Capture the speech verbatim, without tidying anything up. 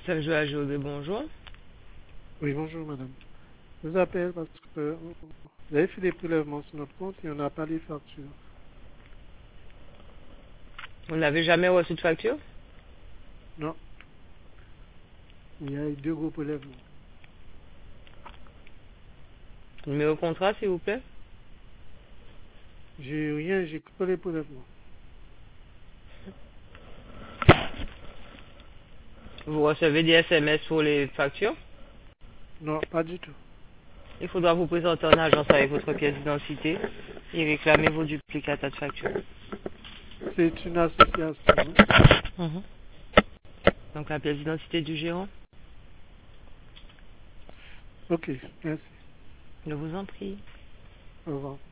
Saint-Joël José, bonjour. Oui, bonjour madame. Je vous appelle parce que vous avez fait des prélèvements sur notre compte et on n'a pas les factures. Vous n'avez jamais reçu de facture? Non, il y a eu deux gros prélèvements. Numéro de contrat, s'il vous plaît. J'ai rien, j'ai que les prélèvements. Vous recevez des S M S pour les factures. Non, pas du tout. Il faudra vous présenter en agence avec votre pièce d'identité et réclamer vos duplicata de facture. C'est une association. Hein? Mhm. Donc la pièce d'identité du gérant. Ok, merci. Je vous en prie. Au revoir.